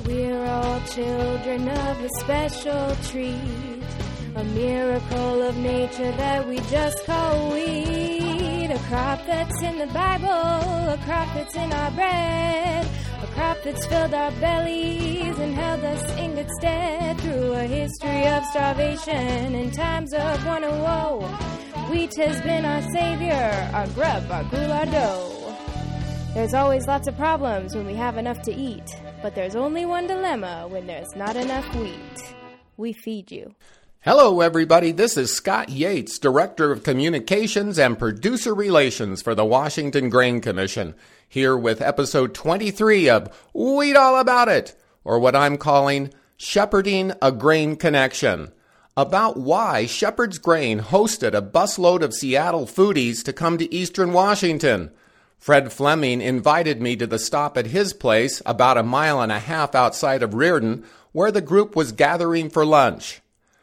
We're all children of a special treat, a miracle of nature that we just call wheat. A crop that's in the Bible, a crop that's in our bread, a crop that's filled our bellies and held us in good stead through a history of starvation and times of want and woe. Wheat has been our savior, our grub, our gruel, our dough. There's always lots of problems when we have enough to eat, but there's only one dilemma when there's not enough wheat. We feed you. Hello, everybody. This is Scott Yates, Director of Communications and Producer Relations for the Washington Grain Commission, here with episode 23 of Wheat All About It, or what I'm calling Shepherding a Grain Connection, about why Shepherd's Grain hosted a busload of Seattle foodies to come to Eastern Washington. Fred Fleming invited me to the stop at his place, about a mile and a half outside of Reardon, where the group was gathering for lunch.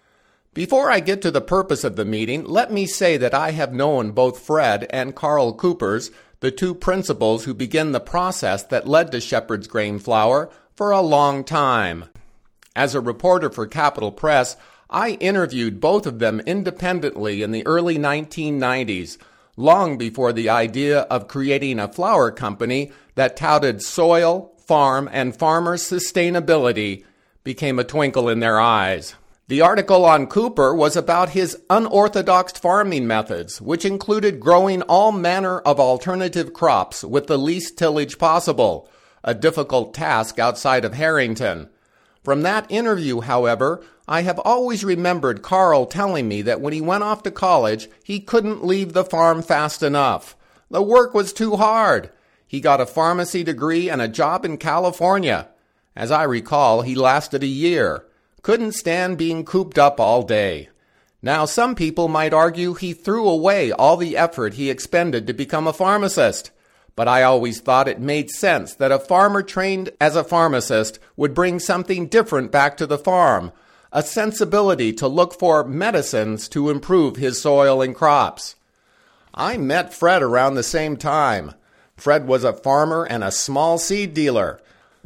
Before I get to the purpose of the meeting, let me say that I have known both Fred and Carl Coopers, the two principals who began the process that led to Shepherd's Grain Flour, for a long time. As a reporter for Capital Press, I interviewed both of them independently in the early 1990s, long before the idea of creating a flour company that touted soil, farm, and farmer sustainability became a twinkle in their eyes. The article on Cooper was about his unorthodox farming methods, which included growing all manner of alternative crops with the least tillage possible, a difficult task outside of Harrington. From that interview, however, I have always remembered Carl telling me that when he went off to college, he couldn't leave the farm fast enough. The work was too hard. He got a pharmacy degree and a job in California. As I recall, he lasted a year. Couldn't stand being cooped up all day. Now, some people might argue he threw away all the effort he expended to become a pharmacist. But I always thought it made sense that a farmer trained as a pharmacist would bring something different back to the farm, a sensibility to look for medicines to improve his soil and crops. I met Fred around the same time. Fred was a farmer and a small seed dealer.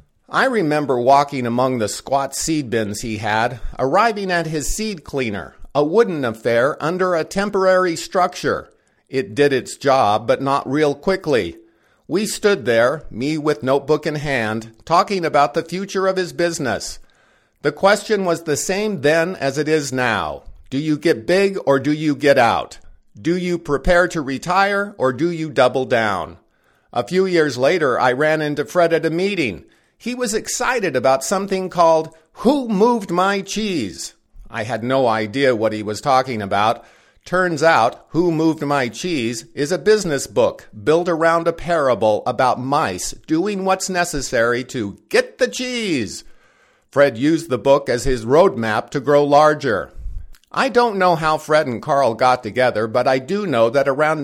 I remember walking among the squat seed bins he had, arriving at his seed cleaner, a wooden affair under a temporary structure. It did its job, but not real quickly. We stood there, me with notebook in hand, talking about the future of his business. The question was the same then as it is now. Do you get big or do you get out? Do you prepare to retire or do you double down? A few years later, I ran into Fred at a meeting. He was excited about something called Who Moved My Cheese? I had no idea what he was talking about. Turns out, Who Moved My Cheese is a business book built around a parable about mice doing what's necessary to get the cheese. Fred used the book as his roadmap to grow larger. I don't know how Fred and Carl got together, but I do know that around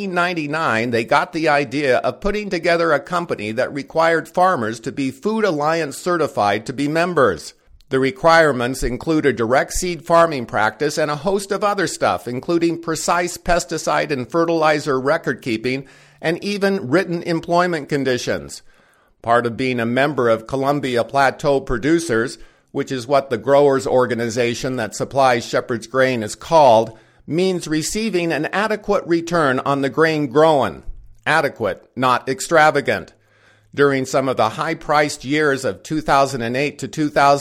1999 they got the idea of putting together a company that required farmers to be Food Alliance certified to be members. The requirements include a direct seed farming practice and a host of other stuff, including precise pesticide and fertilizer record keeping and even written employment conditions. Part of being a member of Columbia Plateau Producers, which is what the growers' organization that supplies Shepherd's Grain is called, means receiving an adequate return on the grain grown. Adequate, not extravagant. During some of the high-priced years of 2008 to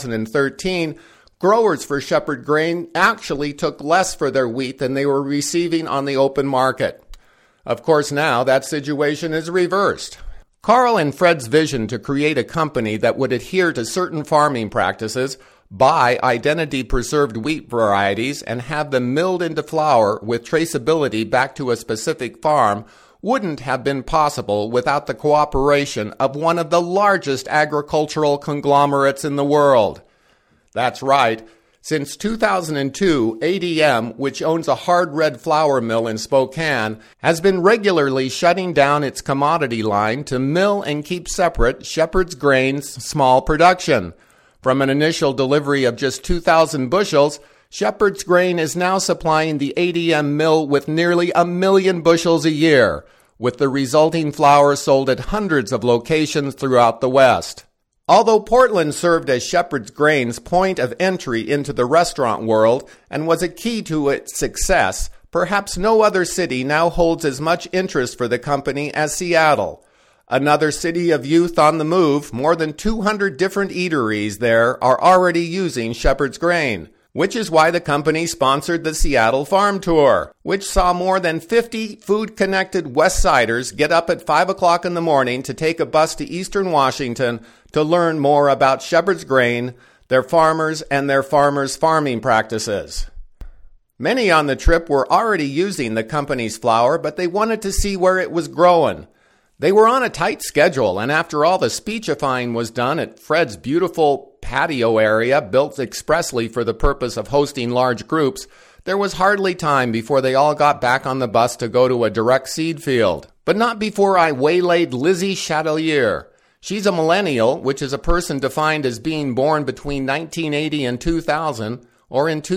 2013, growers for Shepherd Grain actually took less for their wheat than they were receiving on the open market. Of course, now that situation is reversed. Carl and Fred's vision to create a company that would adhere to certain farming practices, buy identity-preserved wheat varieties, and have them milled into flour with traceability back to a specific farm wouldn't have been possible without the cooperation of one of the largest agricultural conglomerates in the world. That's right. Since 2002, ADM, which owns a hard red flour mill in Spokane, has been regularly shutting down its commodity line to mill and keep separate Shepherd's Grain's small production. From an initial delivery of just 2,000 bushels, Shepherd's Grain is now supplying the ADM mill with nearly 1 million bushels a year, with the resulting flour sold at hundreds of locations throughout the West. Although Portland served as Shepherd's Grain's point of entry into the restaurant world and was a key to its success, perhaps no other city now holds as much interest for the company as Seattle. Another city of youth on the move, more than 200 different eateries there are already using Shepherd's Grain, which is why the company sponsored the Seattle Farm Tour, which saw more than 50 food-connected West Siders get up at 5 o'clock in the morning to take a bus to Eastern Washington to learn more about Shepherd's Grain, their farmers, and their farmers' farming practices. Many on the trip were already using the company's flour, but they wanted to see where it was growing. They were on a tight schedule, and after all the speechifying was done at Fred's beautiful patio area built expressly for the purpose of hosting large groups, there was hardly time before they all got back on the bus to go to a direct seed field. But not before I waylaid Lizzie Chatelier. She's a millennial, which is a person defined as being born between 1980 and 2000, or in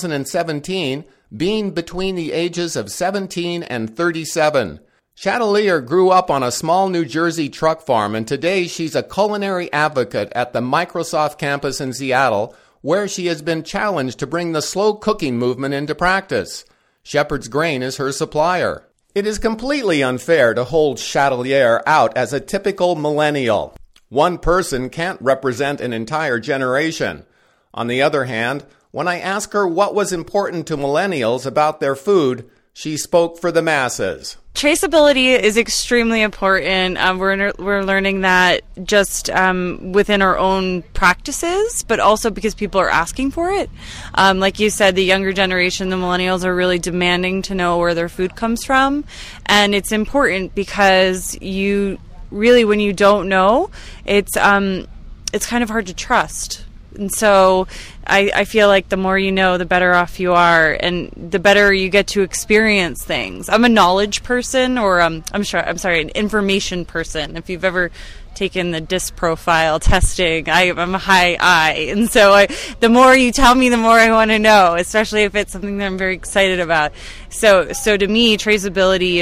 2017, being between the ages of 17 and 37. Chatelier grew up on a small New Jersey truck farm, and today she's a culinary advocate at the Microsoft campus in Seattle, where she has been challenged to bring the slow cooking movement into practice. Shepherd's Grain is her supplier. It is completely unfair to hold Chatelier out as a typical millennial. One person can't represent an entire generation. On the other hand, when I asked her what was important to millennials about their food, she spoke for the masses. Traceability is extremely important. We're learning that just within our own practices, but also because people are asking for it. Like you said, the younger generation, the millennials, are really demanding to know where their food comes from. And it's important because you really, when you don't know, it's kind of hard to trust. And so I feel like the more you know, the better off you are, and the better you get to experience things. I'm a knowledge person, or an information person. If you've ever taken the DISC profile testing, I'm a high I. And so the more you tell me, the more I want to know, especially if it's something that I'm very excited about. So to me, traceability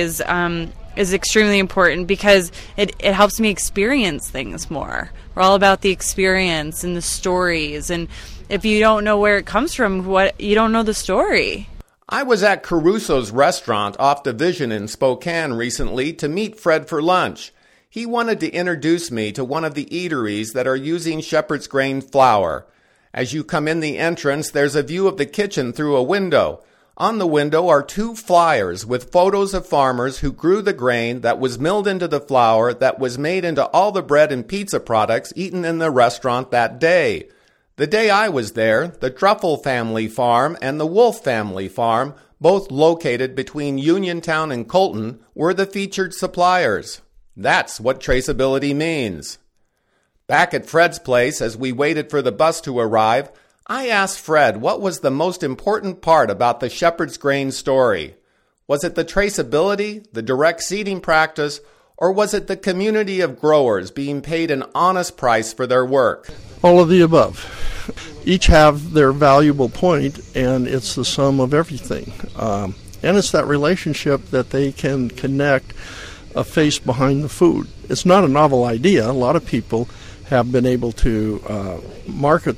is extremely important because it helps me experience things more. We're all about the experience and the stories, and if you don't know where it comes from, you don't know the story. I was at Caruso's restaurant off Division in Spokane recently to meet Fred for lunch. He wanted to introduce me to one of the eateries that are using Shepherd's Grain flour. As you come in the entrance, there's a view of the kitchen through a window. On the window are 2 flyers with photos of farmers who grew the grain that was milled into the flour that was made into all the bread and pizza products eaten in the restaurant that day. The day I was there, the Truffle family farm and the Wolf family farm, both located between Uniontown and Colton, were the featured suppliers. That's what traceability means. Back at Fred's place, as we waited for the bus to arrive, I asked Fred what was the most important part about the Shepherd's Grain story. Was it the traceability, the direct seeding practice, or was it the community of growers being paid an honest price for their work? All of the above. Each have their valuable point, and it's the sum of everything. And it's that relationship that they can connect a face behind the food. It's not a novel idea. A lot of people have been able to market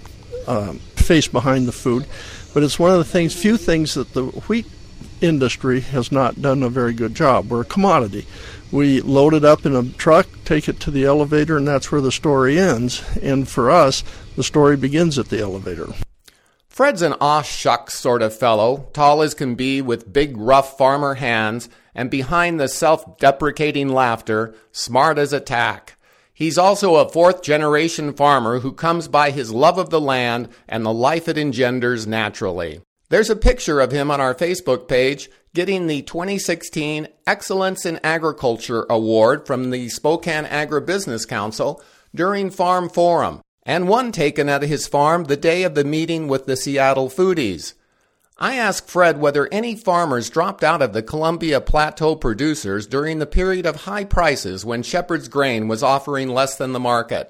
face behind the food, but it's one of the few things that the wheat industry has not done a very good job. We're a commodity. We load it up in a truck, take it to the elevator, and that's where the story ends. And for us, the story begins at the elevator. Fred's an aw shucks sort of fellow, tall as can be, with big rough farmer hands, and behind the self-deprecating laughter, smart as a tack. He's also a 4th-generation farmer who comes by his love of the land and the life it engenders naturally. There's a picture of him on our Facebook page getting the 2016 Excellence in Agriculture Award from the Spokane Agribusiness Council during Farm Forum, and one taken at his farm the day of the meeting with the Seattle Foodies. I asked Fred whether any farmers dropped out of the Columbia Plateau producers during the period of high prices when Shepherd's Grain was offering less than the market.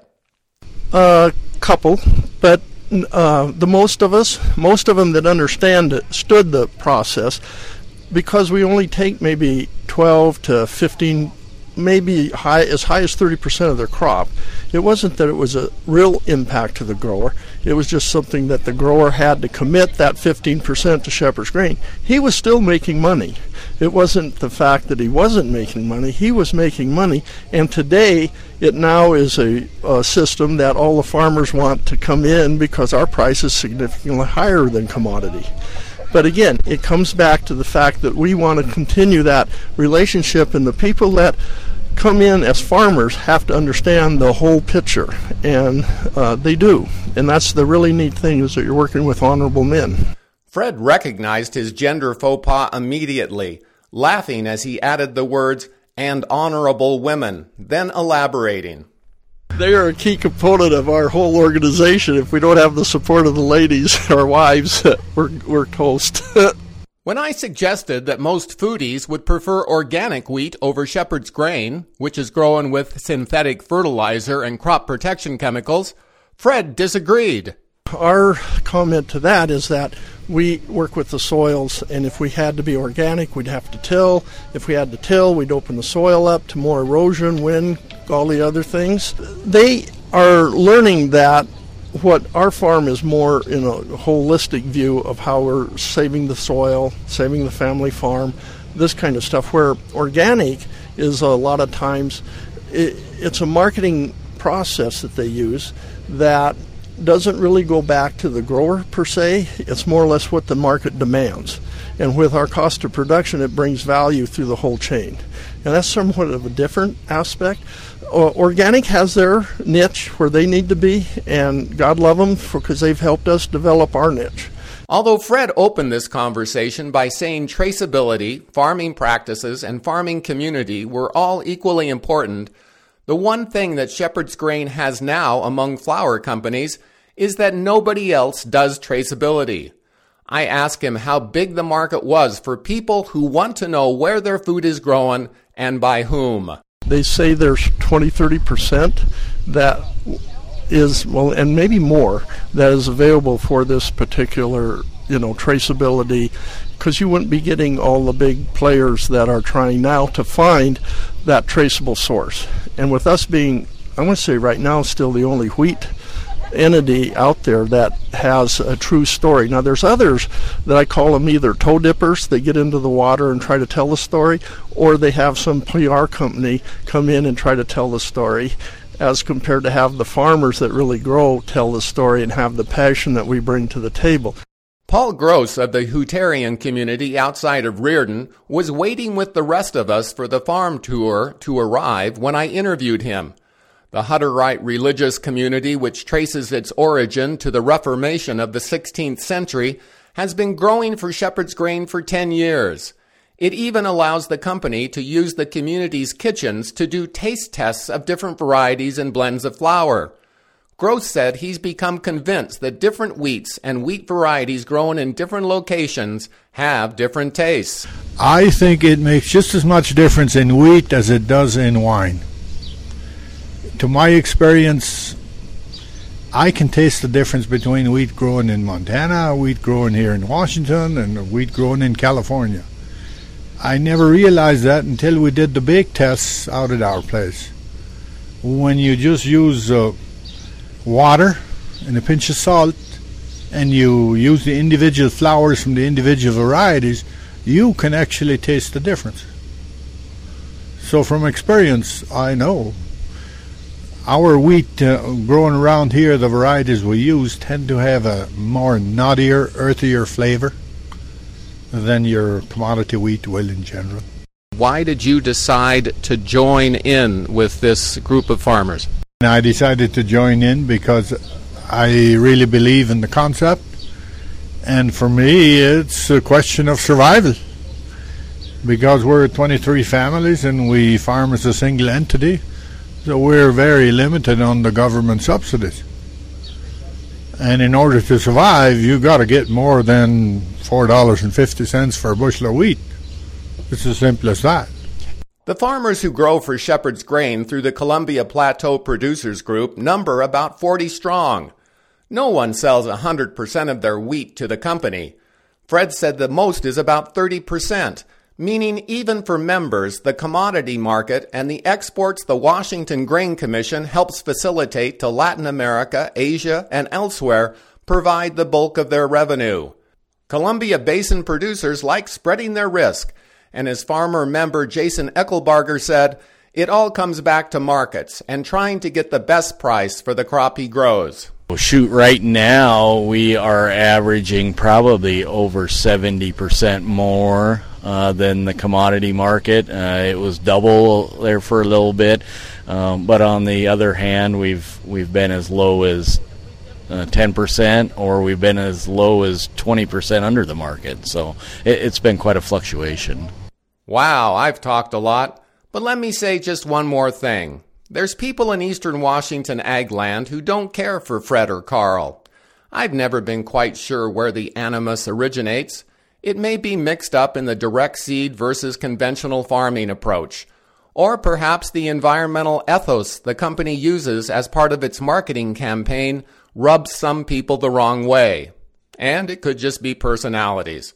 A couple, but the most of them that understood the process, because we only take maybe 12 to 15 maybe as high as 30% of their crop. It wasn't that it was a real impact to the grower. It was just something that the grower had to commit that 15% to Shepherd's Grain. He was still making money. It wasn't the fact that he wasn't making money. He was making money, and today it now is a system that all the farmers want to come in because our price is significantly higher than commodity. But again, it comes back to the fact that we want to continue that relationship, and the people that come in as farmers have to understand the whole picture, and they do. And that's the really neat thing, is that you're working with honorable men. Fred recognized his gender faux pas immediately, laughing as he added the words, "and honorable women," then elaborating. They are a key component of our whole organization. If we don't have the support of the ladies, our wives, we're toast. When I suggested that most foodies would prefer organic wheat over Shepherd's Grain, which is grown with synthetic fertilizer and crop protection chemicals, Fred disagreed. Our comment to that is that we work with the soils, and if we had to be organic, we'd have to till. If we had to till, we'd open the soil up to more erosion, wind, all the other things. They are learning that what our farm is more in a holistic view of how we're saving the soil, saving the family farm, this kind of stuff, where organic is a lot of times, it's a marketing process that they use that doesn't really go back to the grower per se. It's more or less what the market demands. And with our cost of production, it brings value through the whole chain. And that's somewhat of a different aspect. Organic has their niche where they need to be, and God love them because they've helped us develop our niche. Although Fred opened this conversation by saying traceability, farming practices, and farming community were all equally important, the one thing that Shepherd's Grain has now among flour companies is that nobody else does traceability. I asked him how big the market was for people who want to know where their food is grown and by whom. They say there's 20-30% that is, well, and maybe more, that is available for this particular, traceability, because you wouldn't be getting all the big players that are trying now to find that traceable source. And with us being, I want to say right now, still the only wheat entity out there that has a true story. Now there's others that I call them either toe dippers. They get into the water and try to tell the story, or they have some PR company come in and try to tell the story, as compared to have the farmers that really grow tell the story and have the passion that we bring to the table. Paul Gross of the Hutterian community outside of Reardon was waiting with the rest of us for the farm tour to arrive when I interviewed him. The Hutterite religious community, which traces its origin to the Reformation of the 16th century, has been growing for Shepherd's Grain for 10 years. It even allows the company to use the community's kitchens to do taste tests of different varieties and blends of flour. Gross said he's become convinced that different wheats and wheat varieties grown in different locations have different tastes. I think it makes just as much difference in wheat as it does in wine. To my experience, I can taste the difference between wheat grown in Montana, wheat grown here in Washington, and wheat grown in California. I never realized that until we did the bake tests out at our place. When you just use water and a pinch of salt, and you use the individual flours from the individual varieties, you can actually taste the difference. So from experience, I know. Our wheat grown around here, the varieties we use tend to have a more nuttier, earthier flavor than your commodity wheat will in general. Why did you decide to join in with this group of farmers? I decided to join in because I really believe in the concept, and for me it's a question of survival, because we're 23 families and we farm as a single entity, so we're very limited on the government subsidies, and in order to survive you got to get more than $4.50 for a bushel of wheat. It's as simple as that. The farmers who grow for Shepherd's Grain through the Columbia Plateau Producers Group number about 40 strong. No one sells 100% of their wheat to the company. Fred said the most is about 30%, meaning even for members, the commodity market and the exports the Washington Grain Commission helps facilitate to Latin America, Asia, and elsewhere provide the bulk of their revenue. Columbia Basin producers like spreading their risk, and as farmer member Jason Eckelbarger said, it all comes back to markets and trying to get the best price for the crop he grows. Shoot, right now we are averaging probably over 70% more than the commodity market. It was double there for a little bit, but on the other hand, we've been as low as 10%, or we've been as low as 20% under the market. So it's been quite a fluctuation. Wow, I've talked a lot, but let me say just one more thing. There's people in eastern Washington ag land who don't care for Fred or Carl. I've never been quite sure where the animus originates. It may be mixed up in the direct seed versus conventional farming approach, or perhaps the environmental ethos the company uses as part of its marketing campaign rubs some people the wrong way. And it could just be personalities.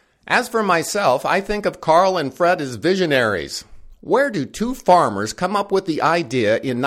As for myself, I think of Carl and Fred as visionaries. Where do two farmers come up with the idea in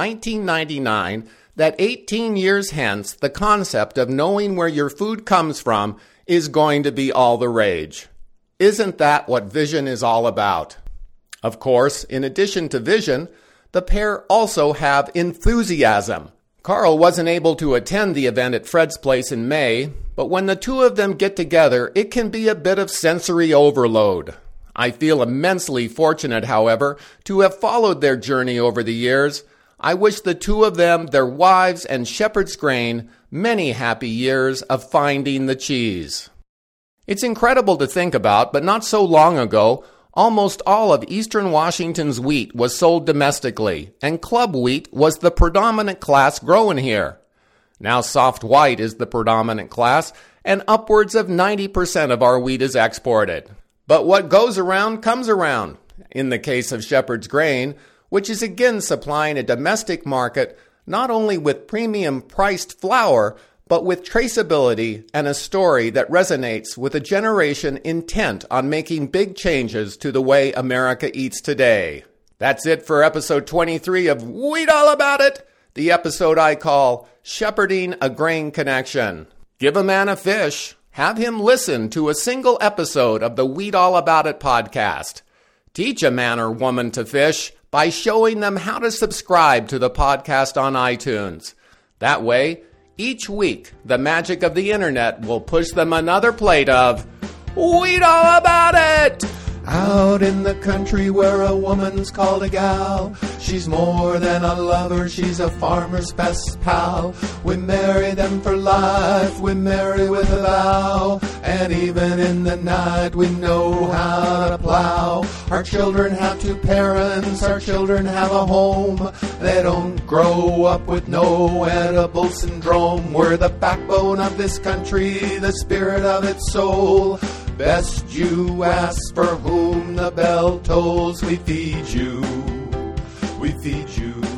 1999 that 18 years hence the concept of knowing where your food comes from is going to be all the rage? Isn't that what vision is all about? Of course, in addition to vision, the pair also have enthusiasm. Carl wasn't able to attend the event at Fred's place in May, but when the two of them get together, it can be a bit of sensory overload. I feel immensely fortunate, however, to have followed their journey over the years. I wish the two of them, their wives, and Shepherd's Grain many happy years of finding the cheese. It's incredible to think about, but not so long ago, almost all of eastern Washington's wheat was sold domestically, and club wheat was the predominant class grown here. Now soft white is the predominant class, and upwards of 90% of our wheat is exported. But what goes around comes around. In the case of Shepherd's Grain, which is again supplying a domestic market not only with premium-priced flour, but with traceability and a story that resonates with a generation intent on making big changes to the way America eats today. That's it for episode 23 of Wheat All About It, the episode I call Shepherding a Grain Connection. Give a man a fish. Have him listen to a single episode of the Wheat All About It podcast. Teach a man or woman to fish by showing them how to subscribe to the podcast on iTunes. That way, each week, the magic of the internet will push them another plate of Wheat All About It! Out in the country where a woman's called a gal, she's more than a lover, she's a farmer's best pal. We marry them for life, we marry with a vow, and even in the night we know how to plow. Our children have two parents, our children have a home. They don't grow up with no edible syndrome. We're the backbone of this country, the spirit of its soul. Best you ask, for whom the bell tolls. We feed you, we feed you.